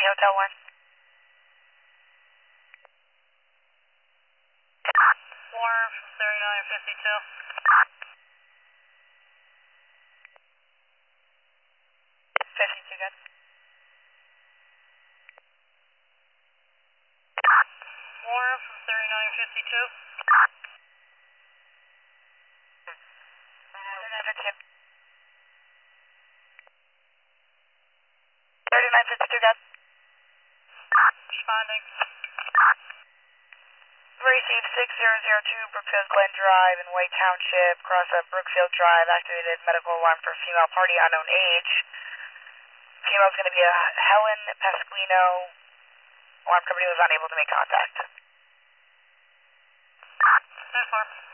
Hotel 1. Warren from 3952. 52, good. Warren from 3952. 3952, good. Responding. Received 6002 Brookfield Glen Drive in White Township, cross up Brookfield Drive, activated medical alarm for female party unknown age. Female's going to be a Helen Pasquino. Alarm company was unable to make contact. 10-4.